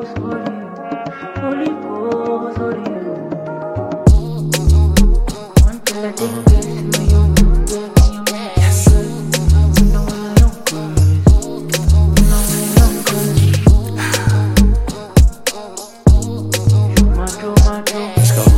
Holy Ghost, Holy until I take this in my own way. Yes. No, no good. No, no good. Let's go.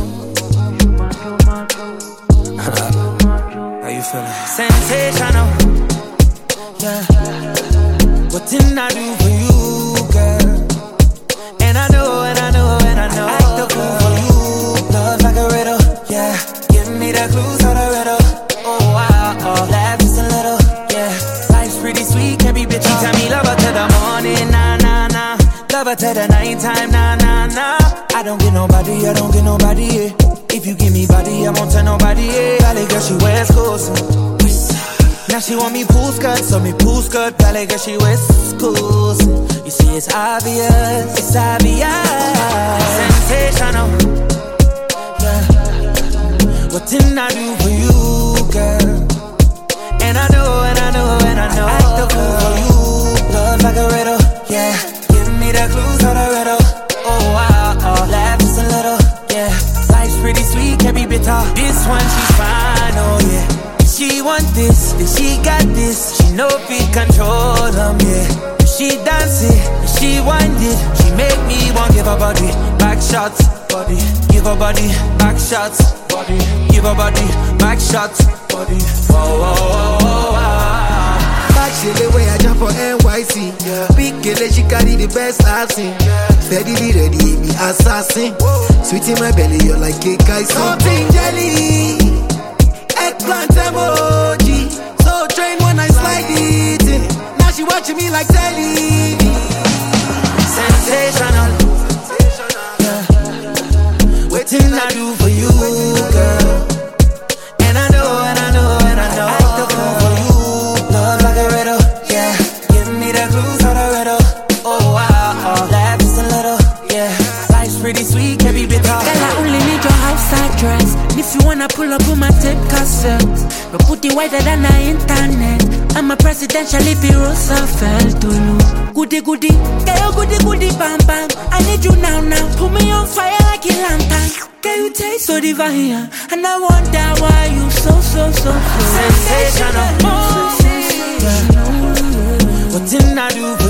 How you feeling? Sensational. Yeah. What didn't I do for you, girl? And I know, and I know, and I know. I act the fool for you. Love like a riddle, yeah. Give me the clues for the riddle. Oh, wow, oh. Laugh just a little, yeah. Life's pretty sweet, can't be bitchy. Tell me love her till the morning, nah, nah, nah. Love her till the nighttime, nah, nah, nah. I don't get nobody, yeah. If you give me body, I won't tell nobody, yeah. Valley girl, she West Coast. Now she want me pool skirt, so me pool skirt. Valley girl, she West Coast. You see, it's obvious, it's obvious. Sensational, yeah. What didn't I do for you, girl? And I know, and I know, and I know. I act the fool for you. Love like a riddle, yeah. Give me the clues for the riddle. Oh, wow, oh. Laugh just a little, yeah. Life's pretty sweet, can't be bitter. This one, she's fine, oh, yeah. She want this, then she got this. She know if it control them, yeah. She dance it, she wind it. She make me want give her body back shots, body. Give her body back shots, body. Give her body back shots, body. Whoa, whoa, whoa, whoa, whoa. Back she the way I jump for NYC, yeah. Big girl, she carry the best I've seen, yeah. Steadily ready, me assassin. Sweet in my belly, you're like cake icing. Something jelly. Eggplant emoji, so train when I slide it in. Now she watching me like telly. Sensational, yeah. What didn't I do for you, girl? And I know, and I know, and I know. I act the fool for you. Love like a riddle, yeah. Give me the clues for the riddle. Oh, wow, oh. Laugh just a little, yeah. Life's pretty sweet, can't be bitter. Girl, I only need your house address. If you wanna pull up on my tape cassette, but put it wider than the internet. I'm a presidential if you Roosevelt to you. Goody goody, girl, goody goody, bam bam. I need you now, now. Put me on fire like a lantern. Girl, you taste so divine, and I wonder why you so sensational. Yeah. What didn't I do for